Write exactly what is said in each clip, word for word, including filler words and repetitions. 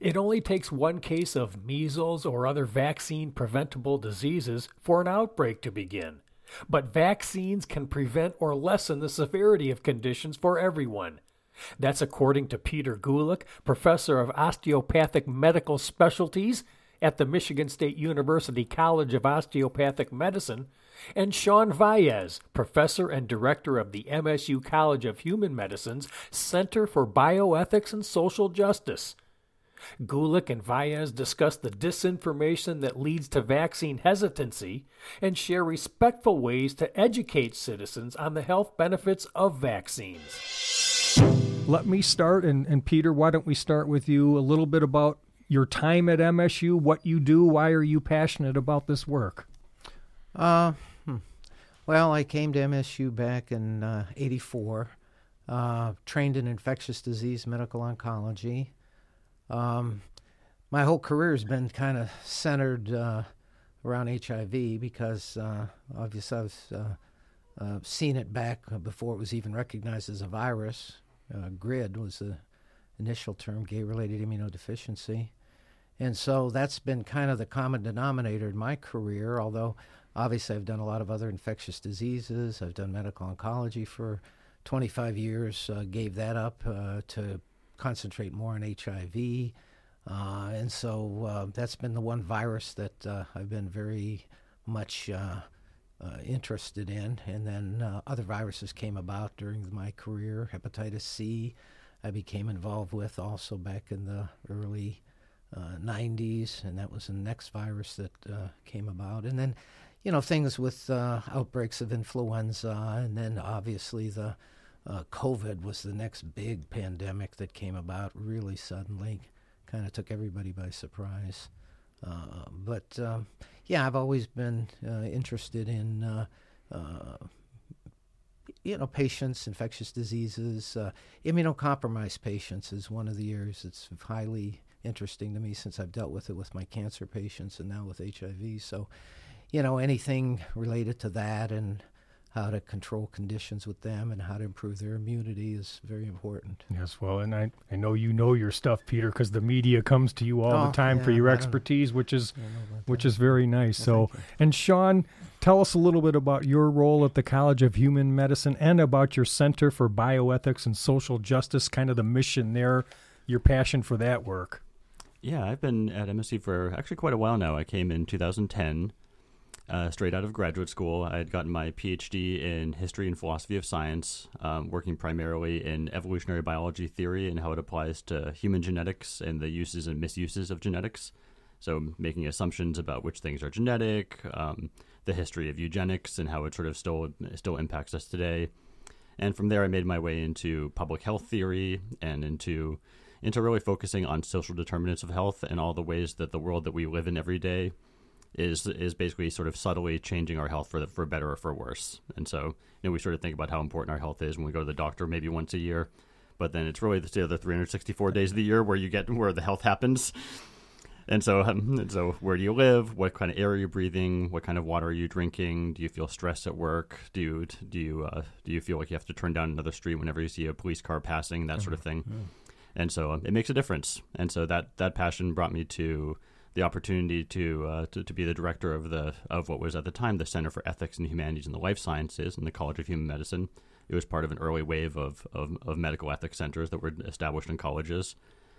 It only takes one case of measles or other vaccine-preventable diseases for an outbreak to begin. But vaccines can prevent or lessen the severity of conditions for everyone. That's according to Peter Gulick, professor of osteopathic medical specialties at the Michigan State University College of Osteopathic Medicine, and Sean Valles, professor and director of the M S U College of Human Medicine's Center for Bioethics and Social Justice. Gulick and Valles discuss the disinformation that leads to vaccine hesitancy and share respectful ways to educate citizens on the health benefits of vaccines. Let me start, and, and Peter, why don't we start with you a little bit about your time at M S U, what you do, why are you passionate about this work? Uh, hmm. Well, I came to M S U back in uh, eighty-four, uh, trained in infectious disease medical oncology. Um, my whole career has been kind of centered uh, around H I V because uh, obviously I've uh, uh, seen it back before it was even recognized as a virus. Uh, GRID was the initial term, gay-related immunodeficiency. And so that's been kind of the common denominator in my career, although obviously I've done a lot of other infectious diseases. I've done medical oncology for twenty-five years, uh, gave that up uh, to concentrate more on H I V. Uh, and so uh, that's been the one virus that uh, I've been very much uh, uh, interested in. And then uh, other viruses came about during my career. Hepatitis C I became involved with also back in the early uh, nineties, and that was the next virus that uh, came about. And then, you know, things with uh, outbreaks of influenza, and then obviously the uh, COVID was the next big pandemic that came about really suddenly, kind of took everybody by surprise. Uh, but, um, yeah, I've always been uh, interested in, uh, uh, you know, patients, infectious diseases. Uh, immunocompromised patients is one of the areas that's highly interesting to me since I've dealt with it with my cancer patients and now with H I V. So, you know, anything related to that and how to control conditions with them and how to improve their immunity is very important. Yes, well, and I, I know you know your stuff, Peter, because the media comes to you all oh, the time yeah, for your I expertise, which is which that. is very nice. Well, so, and Sean, tell us a little bit about your role at the College of Human Medicine and about your Center for Bioethics and Social Justice, kind of the mission there, your passion for that work. Yeah, I've been at M S U for actually quite a while now. I came in two thousand ten. Uh, straight out of graduate school. I had gotten my P H D in history and philosophy of science, um, working primarily in evolutionary biology theory and how it applies to human genetics and the uses and misuses of genetics. So making assumptions about which things are genetic, um, the history of eugenics and how it sort of still still impacts us today. And from there, I made my way into public health theory and into into really focusing on social determinants of health and all the ways that the world that we live in every day is is basically sort of subtly changing our health for the, for better or for worse. And so, you know, we sort of think about how important our health is when we go to the doctor maybe once a year, but then it's really the other three hundred sixty-four days of the year where you get where the health happens. And so, um, and so where do you live? What kind of air are you breathing? What kind of water are you drinking? Do you feel stressed at work? Do you do you uh, do you feel like you have to turn down another street whenever you see a police car passing? That sort of thing. Mm-hmm. And so um, it makes a difference. And so that that passion brought me to the opportunity to, uh, to to be the director of the of what was at the time the Center for Ethics and Humanities in the Life Sciences in the College of Human Medicine. It was part of an early wave of, of, of medical ethics centers that were established in colleges.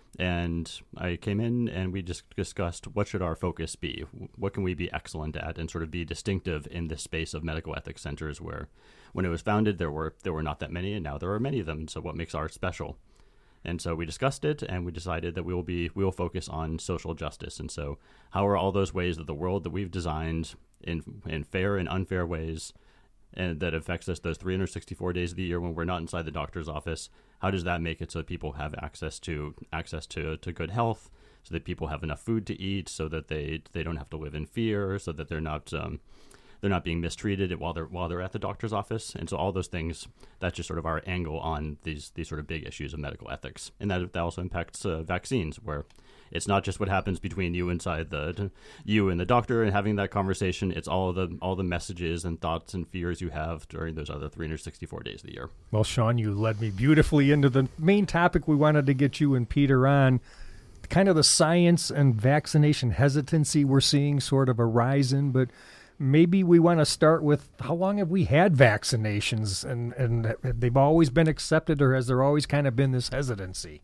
And I came in and we just discussed what should our focus be? What can we be excellent at and sort of be distinctive in this space of medical ethics centers where when it was founded there were there were not that many and now there are many of them. So what makes ours special? And so we discussed it, and we decided that we will be we will focus on social justice. And so, how are all those ways that the world that we've designed in in fair and unfair ways, and that affects us those three hundred sixty-four days of the year when we're not inside the doctor's office? How does that make it so that people have access to access to, to good health, so that people have enough food to eat, so that they they don't have to live in fear, so that they're not um, they're not being mistreated while they're while they're at the doctor's office? And so all those things, that's just sort of our angle on these these sort of big issues of medical ethics. And that that also impacts uh, vaccines, where it's not just what happens between you inside the you and the doctor and having that conversation. It's all the all the messages and thoughts and fears you have during those other three hundred sixty-four days of the year. Well, Sean, you led me beautifully into the main topic we wanted to get you and Peter on. kind of the science and vaccination hesitancy we're seeing sort of a rise in, but maybe we want to start with how long have we had vaccinations, and, and they've always been accepted, or has there always kind of been this hesitancy?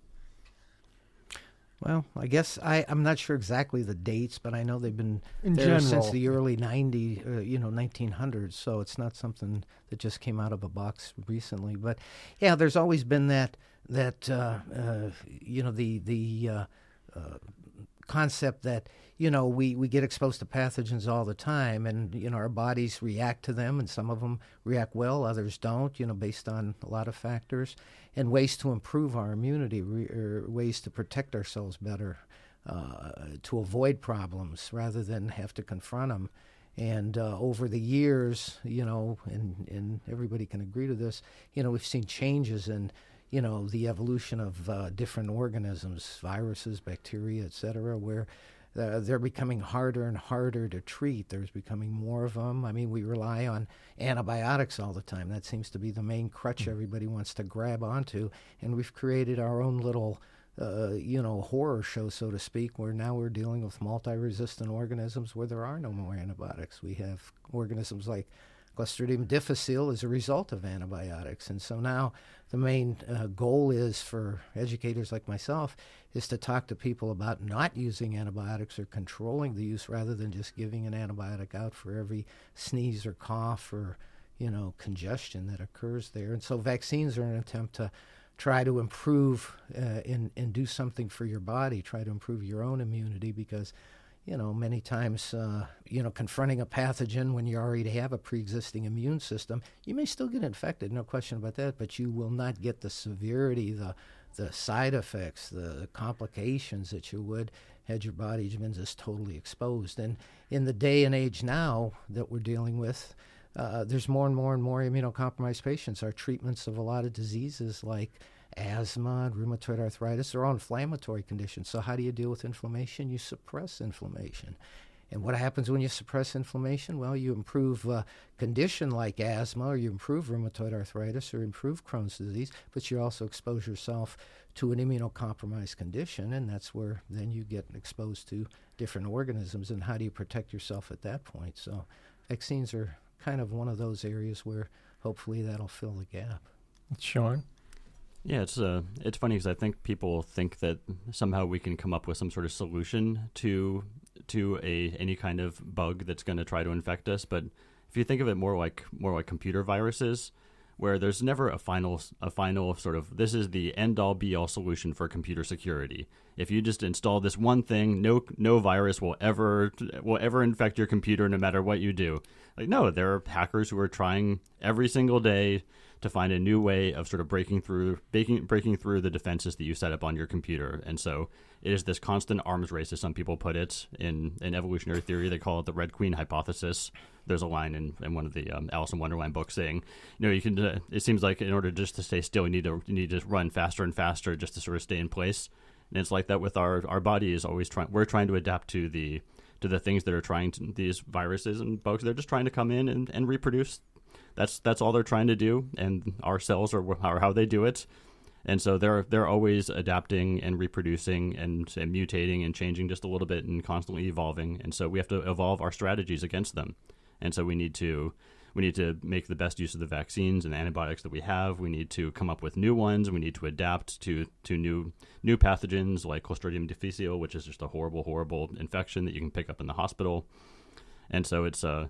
Well, I guess I, I'm not sure exactly the dates, but I know they've been In there general. since the early nineties, uh, you know, nineteen hundreds. So it's not something that just came out of a box recently. But yeah, there's always been that that uh, uh, you know the the uh, uh, concept that you know we, we get exposed to pathogens all the time, and you know our bodies react to them, and some of them react well, others don't. You know, based on a lot of factors. And ways to improve our immunity, re- or ways to protect ourselves better, uh, to avoid problems rather than have to confront them. And uh, over the years, you know, and, and everybody can agree to this, you know, we've seen changes in, you know, the evolution of uh, different organisms, viruses, bacteria, et cetera, where Uh, they're becoming harder and harder to treat. There's becoming more of them. I mean, we rely on antibiotics all the time. That seems to be the main crutch everybody wants to grab onto. And we've created our own little, uh, you know, horror show, so to speak, where now we're dealing with multi-resistant organisms where there are no more antibiotics. We have organisms like Clostridium difficile as a result of antibiotics. And so now the main uh, goal is for educators like myself is to talk to people about not using antibiotics or controlling the use rather than just giving an antibiotic out for every sneeze or cough or, you know, congestion that occurs there. And so vaccines are an attempt to try to improve uh, and, and do something for your body, try to improve your own immunity because you know, many times, uh, you know, confronting a pathogen when you already have a pre-existing immune system, you may still get infected, no question about that, but you will not get the severity, the the side effects, the complications that you would had your body been just totally exposed. And in the day and age now that we're dealing with, uh, there's more and more and more immunocompromised patients. Our treatments of a lot of diseases like asthma and rheumatoid arthritis are all inflammatory conditions. So how do you deal with inflammation? You suppress inflammation. And what happens when you suppress inflammation? Well, you improve a condition like asthma, or you improve rheumatoid arthritis, or improve Crohn's disease, but you also expose yourself to an immunocompromised condition, and that's where then you get exposed to different organisms. And how do you protect yourself at that point? So vaccines are kind of one of those areas where hopefully that'll fill the gap. Sean? Yeah, it's uh, it's funny because I think people think that somehow we can come up with some sort of solution to to a any kind of bug that's going to try to infect us. But if you think of it more like more like computer viruses, where there's never a final a final sort of this is the end all be all solution for computer security. If you just install this one thing, no no virus will ever will ever infect your computer, no matter what you do. Like no, there are hackers who are trying every single day to find a new way of sort of breaking through breaking, breaking through the defenses that you set up on your computer. And so it is this constant arms race, as some people put it. In, in evolutionary theory, they call it the Red Queen hypothesis. There's a line in, in one of the um, Alice in Wonderland books saying, you know, you can. Uh, it seems like in order just to stay still, you need to you need to run faster and faster just to sort of stay in place. And it's like that with our our body is always trying. We're trying to adapt to the to the things that are trying to, these viruses and bugs. They're just trying to come in and, and reproduce. That's that's all they're trying to do, and our cells are, are how they do it. And so they're they're always adapting and reproducing and, and mutating and changing just a little bit and constantly evolving. And so we have to evolve our strategies against them. And so we need to we need to make the best use of the vaccines and the antibiotics that we have. We need to come up with new ones. We need to adapt to to new new pathogens like Clostridium difficile, which is just a horrible, horrible infection that you can pick up in the hospital. And so it's a uh,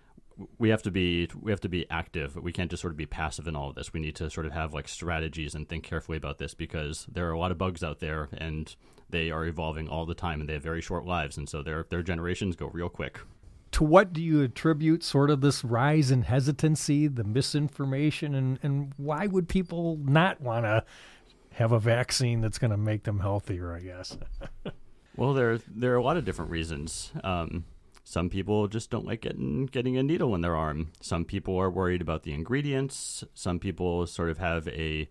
We have to be we have to be active. We can't just sort of be passive in all of this. We need to sort of have like strategies and think carefully about this because there are a lot of bugs out there and they are evolving all the time and they have very short lives, and so their their generations go real quick. To what do you attribute sort of this rise in hesitancy, the misinformation, and, and why would people not want to have a vaccine that's going to make them healthier, I guess? Well, there there are a lot of different reasons. Um, Some people just don't like getting getting a needle in their arm. Some people are worried about the ingredients. Some people sort of have a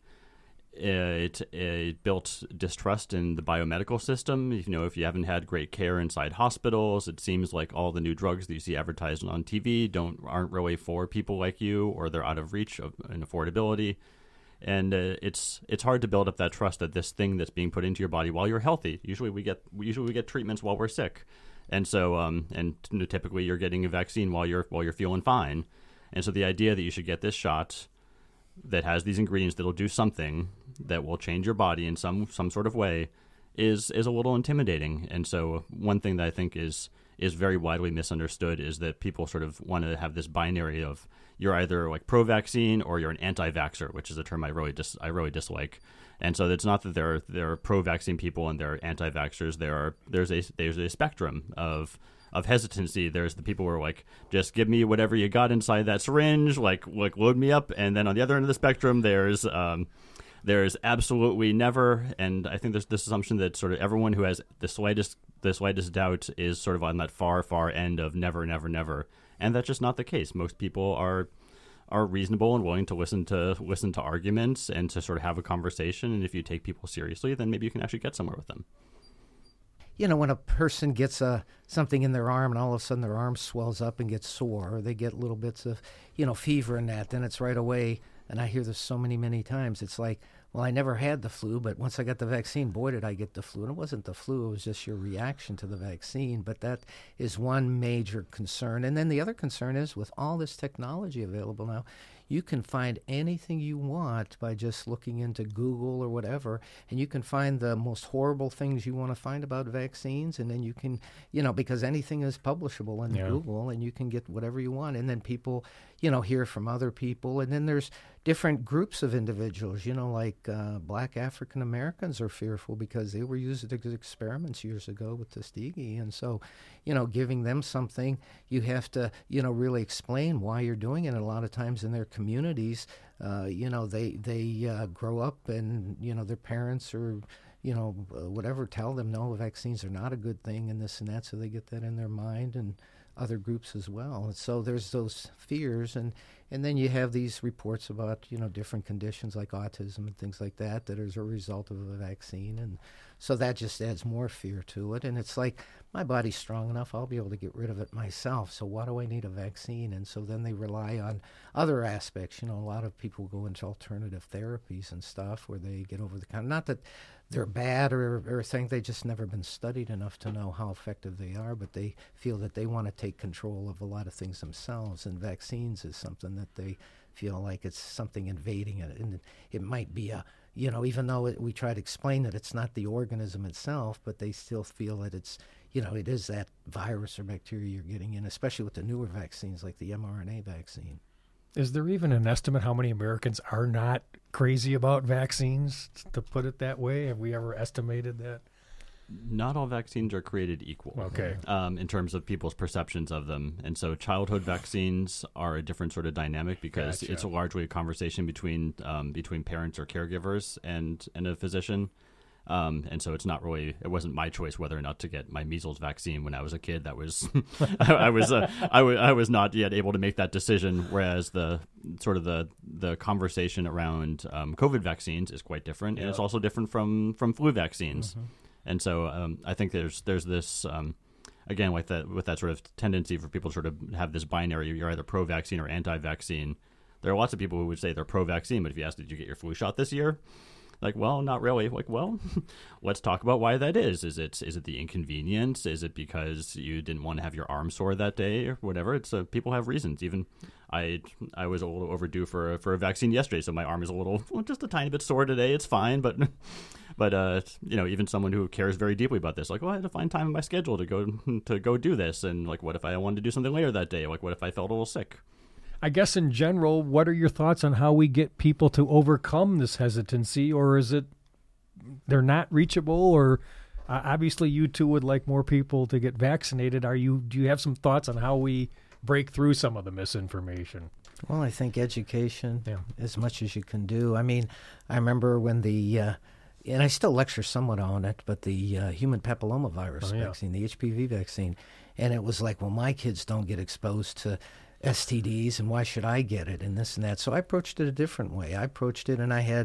a, a built distrust in the biomedical system. You know, if you haven't had great care inside hospitals, it seems like all the new drugs that you see advertised on T V don't aren't really for people like you, or they're out of reach of, in affordability. And uh, it's it's hard to build up that trust that this thing that's being put into your body while you're healthy. Usually we get usually we get treatments while we're sick, and so um, and typically you're getting a vaccine while you're while you're feeling fine. And so the idea that you should get this shot that has these ingredients that'll do something that will change your body in some some sort of way is is a little intimidating. And so one thing that I think is is very widely misunderstood is that people sort of want to have this binary of you're either like pro-vaccine or you're an anti-vaxxer, which is a term I really dis- I really dislike. And so it's not that there are, there are pro-vaccine people and there are anti-vaxxers. There are there's a there's a spectrum of of hesitancy. There's the people who are like, just give me whatever you got inside that syringe, like like load me up. And then on the other end of the spectrum, there's um, there's absolutely never. And I think there's this assumption that sort of everyone who has the slightest the slightest doubt is sort of on that far far end of never never never. And that's just not the case. Most people are are reasonable and willing to listen to listen to arguments and to sort of have a conversation. And if you take people seriously, then maybe you can actually get somewhere with them. You know, when a person gets uh, something in their arm and all of a sudden their arm swells up and gets sore, or they get little bits of, you know, fever and that, then it's right away. And I hear this so many, many times. It's like, well, I never had the flu, but once I got the vaccine, boy, did I get the flu. And it wasn't the flu. It was just your reaction to the vaccine. But that is one major concern. And then the other concern is with all this technology available now, you can find anything you want by just looking into Google or whatever, and you can find the most horrible things you want to find about vaccines, and then you can, you know, because anything is publishable in yeah. Google, and you can get whatever you want, and then people, you know, hear from other people, and then there's different groups of individuals, you know, like uh, black African Americans are fearful because they were used as experiments years ago with Tuskegee, and so, you know, giving them something, you have to, you know, really explain why you're doing it, and a lot of times in their communities, uh, you know, they they uh, grow up and, you know, their parents or, you know, uh, whatever tell them, no, vaccines are not a good thing and this and that, so they get that in their mind, and other groups as well. And so there's those fears, and, and then you have these reports about, you know, different conditions like autism and things like that that is a result of a vaccine, and so that just adds more fear to it. And it's like, my body's strong enough, I'll be able to get rid of it myself, so why do I need a vaccine? And so then they rely on other aspects. You know, a lot of people go into alternative therapies and stuff where they get over the counter. Not that they're bad or, or think they've just never been studied enough to know how effective they are, but they feel that they want to take control of a lot of things themselves, and vaccines is something that they feel like it's something invading it, and it might be a, you know, even though it, we try to explain that it's not the organism itself, but they still feel that it's, you know, it is that virus or bacteria you're getting in, especially with the newer vaccines like the mRNA vaccine. Is there even an estimate how many Americans are not crazy about vaccines, to put it that way? Have we ever estimated that? Not all vaccines are created equal. Okay. Um, in terms of people's perceptions of them. And so childhood vaccines are a different sort of dynamic because Gotcha. it's a largely a conversation between um, between parents or caregivers and, and a physician. Um, and so it's not really, it wasn't my choice whether or not to get my measles vaccine when I was a kid. That was, I, I was, uh, I, w- I was not yet able to make that decision. Whereas the sort of the, the conversation around um, COVID vaccines is quite different. Yeah. And it's also different from, from flu vaccines. Mm-hmm. And so um, I think there's, there's this, um, again, with that, with that sort of tendency for people to sort of have this binary, you're either pro-vaccine or anti-vaccine. There are lots of people who would say they're pro-vaccine, but if you ask, did you get your flu shot this year? Like, well, not really. Like, well, let's talk about why that is. Is it is it the inconvenience? Is it because you didn't want to have your arm sore that day or whatever? It's uh, people have reasons. Even I I was a little overdue for a, for a vaccine yesterday, so my arm is a little, well, just a tiny bit sore today. It's fine, but but uh, you know, even someone who cares very deeply about this, like, well, I had to find time in my schedule to go to go do this, and like, what if I wanted to do something later that day? Like, what if I felt a little sick? I guess in general, what are your thoughts on how we get people to overcome this hesitancy, or is it they're not reachable, or uh, obviously you two would like more people to get vaccinated. Are you, do you have some thoughts on how we break through some of the misinformation? Well, I think education, yeah. as much as you can do. I mean, I remember when the, uh, and I still lecture somewhat on it, but the uh, human papillomavirus oh, yeah. vaccine, the H P V vaccine, and it was like, well, my kids don't get exposed to S T Ds, and why should I get it, and this and that. So I approached it a different way. I approached it, and I had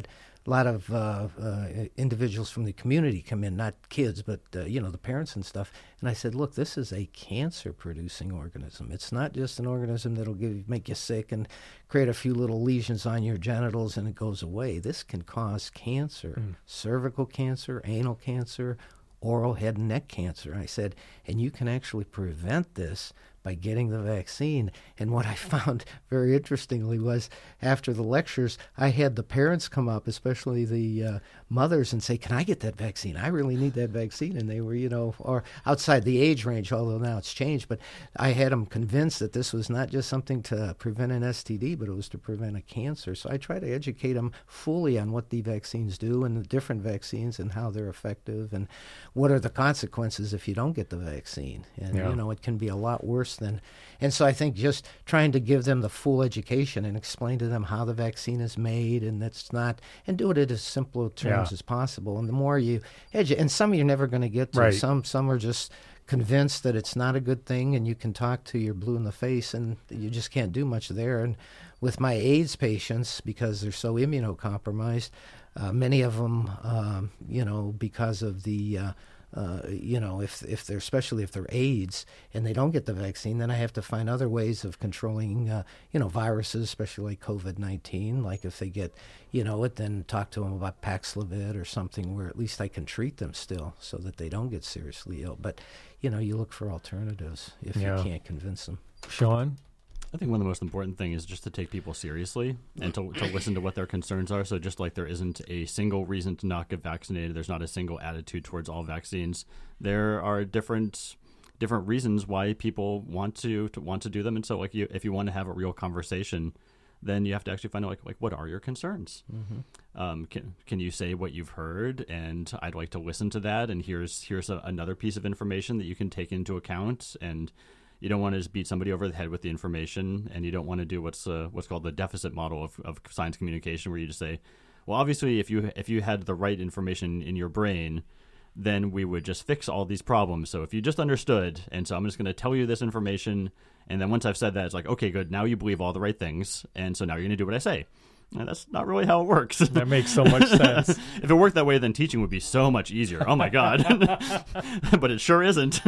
a lot of uh, uh, individuals from the community come in, not kids, but, uh, you know, the parents and stuff. And I said, look, this is a cancer-producing organism. It's not just an organism that'll give, make you sick and create a few little lesions on your genitals and it goes away. This can cause cancer, mm. cervical cancer, anal cancer, oral head and neck cancer. I said, and you can actually prevent this by getting the vaccine. And what I found very interestingly was after the lectures, I had the parents come up, especially the uh, mothers, and say, can I get that vaccine? I really need that vaccine. And they were, you know, or outside the age range, although now it's changed. But I had them convinced that this was not just something to prevent an S T D, but it was to prevent a cancer. So I try to educate them fully on what the vaccines do and the different vaccines and how they're effective and what are the consequences if you don't get the vaccine. And, yeah. you know, it can be a lot worse than. And so I think just trying to give them the full education and explain to them how the vaccine is made and that's not, and do it in as simple terms yeah. as possible. And the more you educate, and some you're never going to get to. Right. Some some are just convinced that it's not a good thing, and you can talk to you're blue in the face, and you just can't do much there. And with my AIDS patients, because they're so immunocompromised, uh, many of them, um, you know, because of the uh, Uh, you know, if if they're especially if they're AIDS and they don't get the vaccine, then I have to find other ways of controlling, uh, you know, viruses, especially like COVID nineteen. Like if they get, you know, it, then talk to them about Paxlovid or something where at least I can treat them still so that they don't get seriously ill. But, you know, you look for alternatives if yeah. you can't convince them. Sean? I think one of the most important thing is just to take people seriously and to, to listen to what their concerns are. So just like there isn't a single reason to not get vaccinated, there's not a single attitude towards all vaccines. There are different different reasons why people want to, to want to do them. And so like you, if you want to have a real conversation, then you have to actually find out like, like what are your concerns? Mm-hmm. Um, can can you say what you've heard? And I'd like to listen to that. And here's here's a, another piece of information that you can take into account. And you don't want to just beat somebody over the head with the information, and you don't want to do what's uh, what's called the deficit model of, of science communication, where you just say, well, obviously, if you if you had the right information in your brain, then we would just fix all these problems. So if you just understood, and so I'm just going to tell you this information, and then once I've said that, it's like, okay, good, now you believe all the right things, and so now you're going to do what I say. And that's not really how it works. That makes so much sense. If it worked that way, then teaching would be so much easier. Oh, my God. But it sure isn't.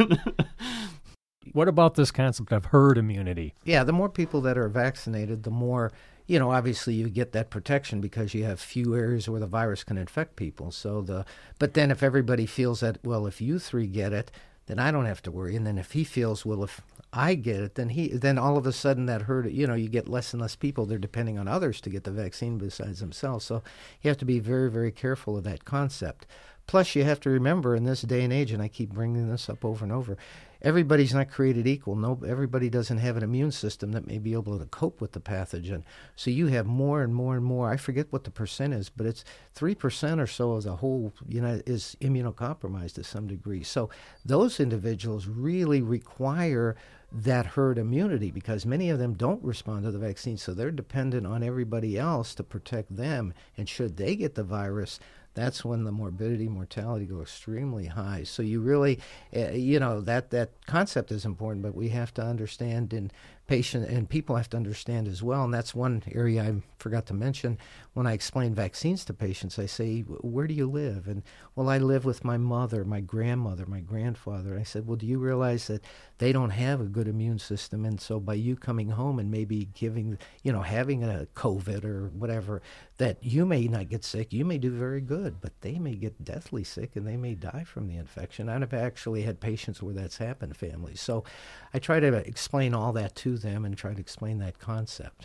What about this concept of herd immunity? Yeah, the more people that are vaccinated, the more, you know, obviously you get that protection because you have few areas where the virus can infect people. So the, but then if everybody feels that, well, if you three get it, then I don't have to worry. And then if he feels, well, if I get it, then he, then all of a sudden that herd, you know, you get less and less people. They're depending on others to get the vaccine besides themselves. So you have to be very, very careful of that concept. Plus, you have to remember in this day and age, and I keep bringing this up over and over, everybody's not created equal. No, everybody doesn't have an immune system that may be able to cope with the pathogen. So you have more and more and more. I forget what the percent is, but it's three percent or so of the whole, you know, is immunocompromised to some degree. So those individuals really require that herd immunity because many of them don't respond to the vaccine. So they're dependent on everybody else to protect them. And should they get the virus, that's when the morbidity, mortality go extremely high. So you really, uh, you know, that, that concept is important, but we have to understand, and patient and people have to understand as well. And that's one area I forgot to mention. When I explain vaccines to patients, I say, where do you live? And, well, I live with my mother, my grandmother, my grandfather. I said, well, do you realize that they don't have a good immune system? And so by you coming home and maybe giving, you know, having a COVID or whatever, that you may not get sick, you may do very good, but they may get deathly sick and they may die from the infection. I've actually had patients where that's happened, families. So I try to explain all that to them and try to explain that concept.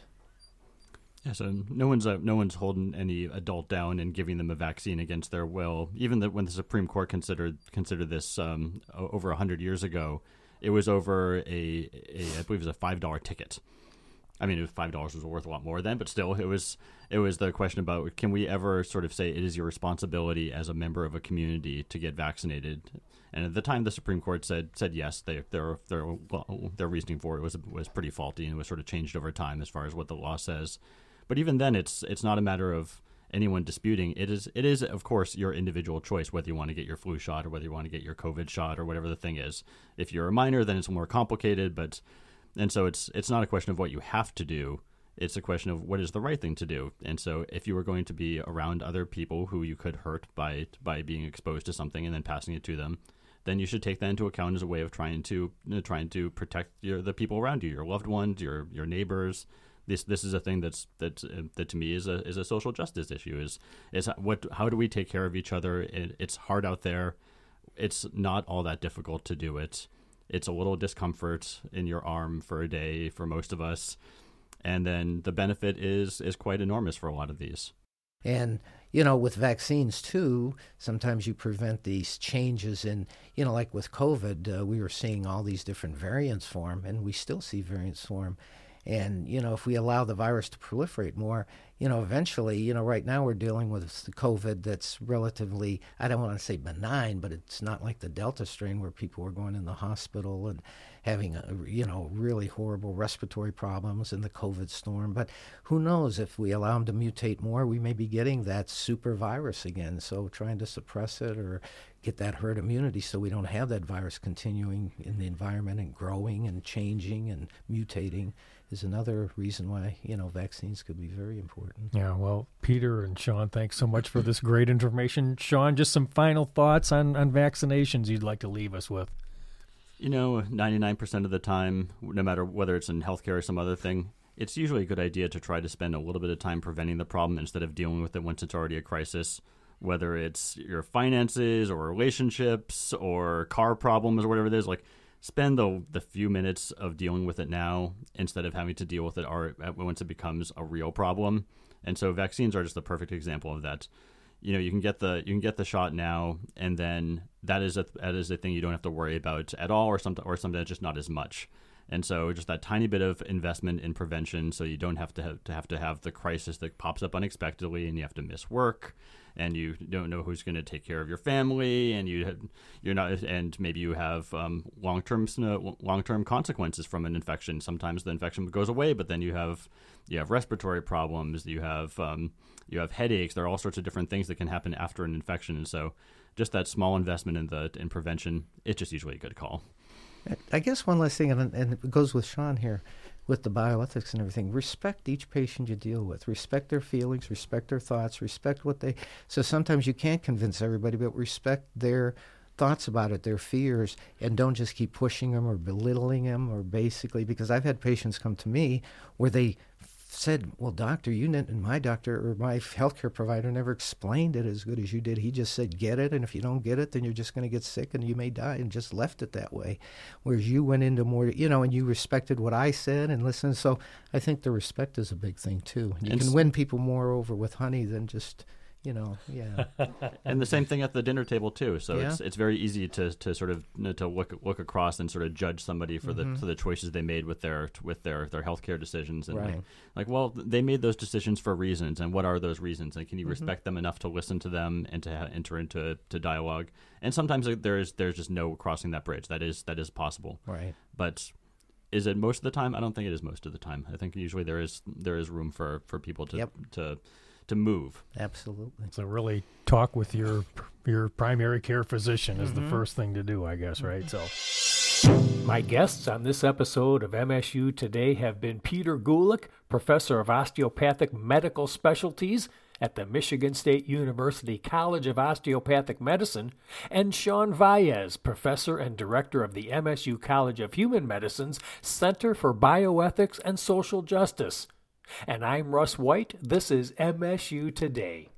Yeah, so no one's uh, no one's holding any adult down and giving them a vaccine against their will. Even the, when the Supreme Court considered considered this um, over a hundred years ago, it was over a, a I believe it was a five dollar ticket. I mean, five dollars was worth a lot more then, but still, it was it was the question about, can we ever sort of say it is your responsibility as a member of a community to get vaccinated? And at the time, the Supreme Court said said yes. They their their well, their reasoning for it was was pretty faulty, and it was sort of changed over time as far as what the law says. But even then, it's it's not a matter of anyone disputing. It is it is of course your individual choice whether you want to get your flu shot or whether you want to get your COVID shot or whatever the thing is. If you're a minor, then it's more complicated, but. And so it's it's not a question of what you have to do. It's a question of what is the right thing to do. And so if you were going to be around other people who you could hurt by by being exposed to something and then passing it to them, then you should take that into account as a way of trying to you know, trying to protect your the people around you, your loved ones, your your neighbors. This this is a thing that's that uh, that to me is a is a social justice issue. Is is what how do we take care of each other? It, it's hard out there. It's not all that difficult to do it. It's a little discomfort in your arm for a day for most of us. And then the benefit is is quite enormous for a lot of these. And, you know, with vaccines, too, sometimes you prevent these changes in, you know, like with COVID, uh, we were seeing all these different variants form, and we still see variants form. And, you know, if we allow the virus to proliferate more, you know, eventually, you know, right now we're dealing with the COVID that's relatively, I don't want to say benign, but it's not like the Delta strain where people were going in the hospital and having, a, you know, really horrible respiratory problems in the COVID storm. But who knows, if we allow them to mutate more, we may be getting that super virus again. So trying to suppress it or get that herd immunity so we don't have that virus continuing in the environment and growing and changing and mutating is another reason why, you know, vaccines could be very important. Yeah, well, Peter and Sean, thanks so much for this great information. Sean, just some final thoughts on, on vaccinations you'd like to leave us with. You know, ninety-nine percent of the time, no matter whether it's in healthcare or some other thing, it's usually a good idea to try to spend a little bit of time preventing the problem instead of dealing with it once it's already a crisis. Whether it's your finances or relationships or car problems or whatever it is, like spend the the few minutes of dealing with it now instead of having to deal with it or once it becomes a real problem. And so vaccines are just the perfect example of that. You know, you can get the you can get the shot now, and then that is a that is a thing you don't have to worry about at all, or something or something that's just not as much. And so just that tiny bit of investment in prevention, so you don't have to have to have to have the crisis that pops up unexpectedly, and you have to miss work, and you don't know who's going to take care of your family, and you have, you're not, and maybe you have um, long term long term consequences from an infection. Sometimes the infection goes away, but then you have you have respiratory problems, you have um, you have headaches. There are all sorts of different things that can happen after an infection, and so just that small investment in the in prevention, it's just usually a good call. I guess one last thing, and, and it goes with Sean here, with the bioethics and everything. Respect each patient you deal with. Respect their feelings, respect their thoughts, respect what they... So sometimes you can't convince everybody, but respect their thoughts about it, their fears, and don't just keep pushing them or belittling them or basically... Because I've had patients come to me where they said, well, doctor, you didn't, and my doctor or my healthcare provider never explained it as good as you did. He just said, get it, and if you don't get it, then you're just going to get sick and you may die, and just left it that way. Whereas you went into more, you know, and you respected what I said and listened. So I think the respect is a big thing, too. You and can win people more over with honey than just... You know, yeah, and the same thing at the dinner table too. So yeah. it's it's very easy to, to sort of you know, to look look across and sort of judge somebody for mm-hmm. the for the choices they made with their with their, their healthcare decisions. And right. like, like, well, they made those decisions for reasons, and what are those reasons? And can you mm-hmm. respect them enough to listen to them and to ha- enter into to dialogue? And sometimes there is there's just no crossing that bridge. That is that is possible. Right. But is it most of the time? I don't think it is most of the time. I think usually there is there is room for, for people to yep. to. to move. Absolutely. So really talk with your your primary care physician is mm-hmm. the first thing to do, I guess, right? So my guests on this episode of M S U Today have been Peter Gulick, Professor of Osteopathic Medical Specialties at the Michigan State University College of Osteopathic Medicine, and Sean Valles, Professor and Director of the M S U College of Human Medicine's Center for Bioethics and Social Justice. And I'm Russ White. This is M S U Today.